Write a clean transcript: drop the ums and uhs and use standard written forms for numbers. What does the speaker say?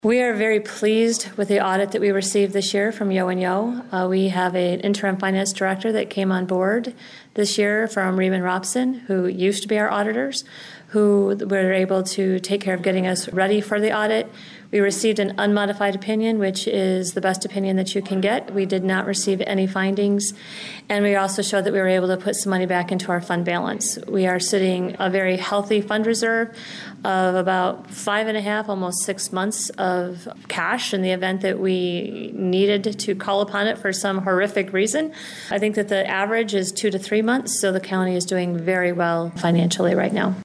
We are very pleased with the audit that we received this year from Yo & Yo. We have an interim finance director that came on board this year from Riemann Robson, who used to be our auditors, who were able to take care of getting us ready for the audit. We received an unmodified opinion, which is the best opinion that you can get. We did not receive any findings, and we also showed that we were able to put some money back into our fund balance. We are sitting a very healthy fund reserve of about 5.5, almost 6 months of cash in the event that we needed to call upon it for some horrific reason. I think that the average is 2 to 3 months, so the county is doing very well financially right now.